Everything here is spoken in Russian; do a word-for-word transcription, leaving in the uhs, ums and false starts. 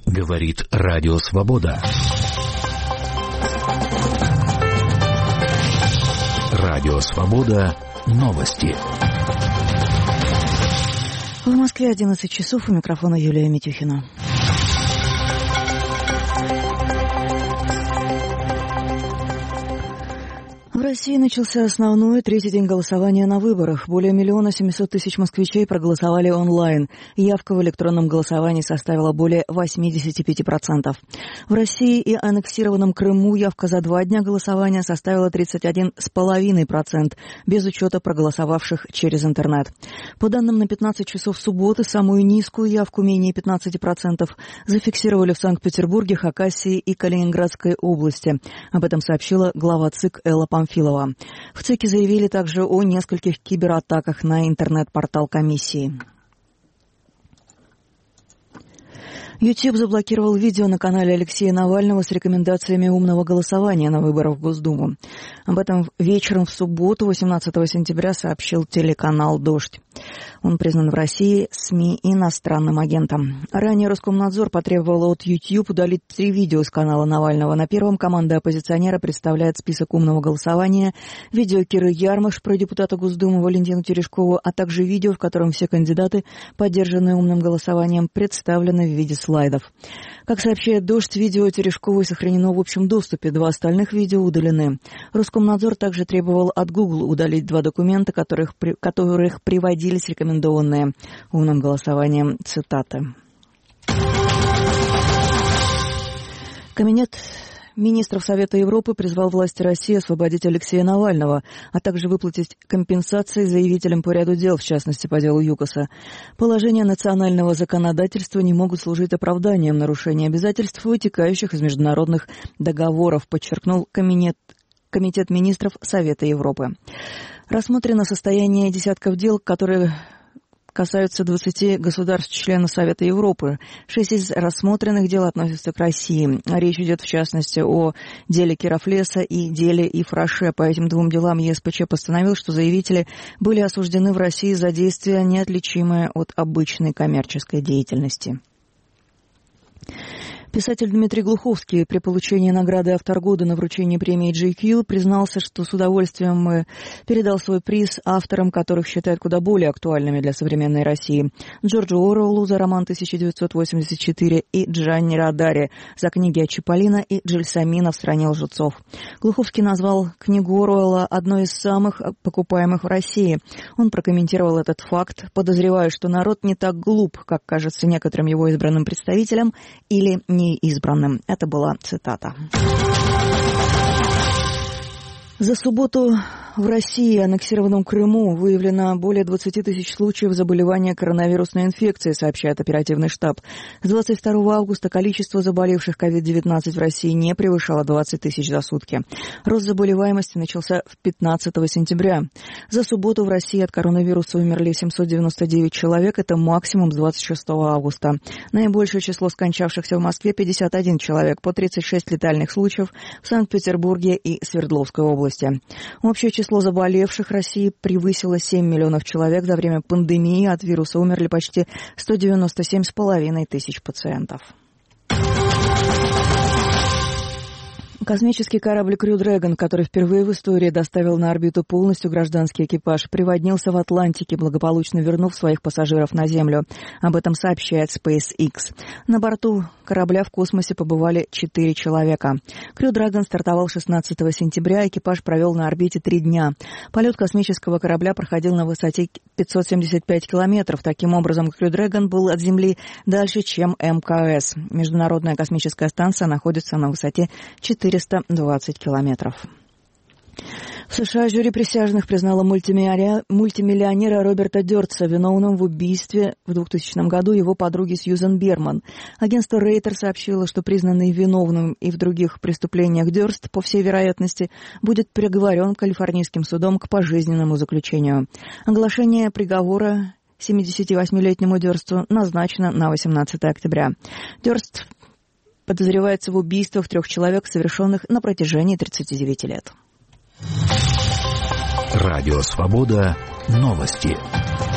Говорит Радио Свобода. Радио Свобода. Новости. В Москве одиннадцать часов. У микрофона Юлия Митюхина. В России начался основной третий день голосования на выборах. Более миллиона семисот тысяч москвичей проголосовали онлайн. Явка в электронном голосовании составила более восемьдесят пять процентов. В России и аннексированном Крыму явка за два дня голосования составила тридцать один целых пять десятых процента, без учета проголосовавших через интернет. По данным на пятнадцать часов субботы, самую низкую явку, менее пятнадцати процентов, зафиксировали в Санкт-Петербурге, Хакасии и Калининградской области. Об этом сообщила глава ЦИК Элла Памфилова. В ЦИКе заявили также о нескольких кибератаках на интернет-портал комиссии. YouTube заблокировал видео на канале Алексея Навального с рекомендациями умного голосования на выборах в Госдуму. Об этом вечером в субботу, восемнадцатого сентября, сообщил телеканал «Дождь». Он признан в России СМИ иностранным агентом. Ранее Роскомнадзор потребовал от YouTube удалить три видео с канала Навального. На первом команда оппозиционера представляет список умного голосования, видео Киры Ярмыш про депутата Госдумы Валентину Терешкову, а также видео, в котором все кандидаты, поддержанные умным голосованием, представлены в виде слайдов. Как сообщает «Дождь», видео Терешковой сохранено в общем доступе, два остальных видео удалены. Роскомнадзор также требовал от Google удалить два документа, которых, которых приводились рекомендованные умным голосованием цитаты. Кабинет министров Совета Европы призвал власти России освободить Алексея Навального, а также выплатить компенсации заявителям по ряду дел, в частности по делу ЮКОСа. Положения национального законодательства не могут служить оправданием нарушения обязательств, вытекающих из международных договоров, подчеркнул Комитет, Комитет министров Совета Европы. Рассмотрено состояние десятков дел, которые касаются двадцати государств-членов Совета Европы. Шесть из рассмотренных дел относятся к России. Речь идет, в частности, о деле Керафлеса и деле Ифраше. По этим двум делам ЕСПЧ постановил, что заявители были осуждены в России за действия, неотличимые от обычной коммерческой деятельности. Писатель Дмитрий Глуховский при получении награды «Автор года» на вручении премии джей кью признался, что с удовольствием передал свой приз авторам, которых считает куда более актуальными для современной России. Джорджу Оруэллу за роман тысяча девятьсот восемьдесят четыре и Джанни Родари за книги о Чиполлино и Джельсомино в «Стране лжецов». Глуховский назвал книгу Оруэлла одной из самых покупаемых в России. Он прокомментировал этот факт, подозревая, что народ не так глуп, как кажется некоторым его избранным представителям, или неизбранным. Это была цитата. За субботу в России и аннексированном Крыму выявлено более двадцати тысяч случаев заболевания коронавирусной инфекцией, сообщает оперативный штаб. С двадцать второго августа количество заболевших ковид девятнадцать в России не превышало двадцать тысяч за сутки. Рост заболеваемости начался в пятнадцатого сентября. За субботу в России от коронавируса умерли семьсот девяносто девять человек. Это максимум с двадцать шестого августа. Наибольшее число скончавшихся в Москве — пятьдесят один человек, по тридцать шесть летальных случаев в Санкт-Петербурге и Свердловской области. Общее число заболевших в России превысило семь миллионов человек. За время пандемии от вируса умерли почти сто девяносто семь с половиной тысяч пациентов. Космический корабль Crew Dragon, который впервые в истории доставил на орбиту полностью гражданский экипаж, приводнился в Атлантике, благополучно вернув своих пассажиров на Землю. Об этом сообщает SpaceX. На борту корабля в космосе побывали четыре человека. Crew Dragon стартовал шестнадцатого сентября, экипаж провел на орбите три дня. Полет космического корабля проходил на высоте пятьсот семьдесят пять километров. Таким образом, Crew Dragon был от Земли дальше, чем эм ка эс. Международная космическая станция находится на высоте четыреста двадцать километров. В США жюри присяжных признало мультимиллионера Роберта Дёртса виновным в убийстве в двухтысячном году его подруги Сьюзен Берман. Агентство Рейтер сообщило, что признанный виновным и в других преступлениях Дёрст, по всей вероятности, будет приговорен калифорнийским судом к пожизненному заключению. Оглашение приговора семидесятивосьмилетнему Дёрсту назначено на восемнадцатого октября. Дёрст подозревается в убийствах трех человек, совершенных на протяжении тридцати девяти лет. Радио Свобода. Новости.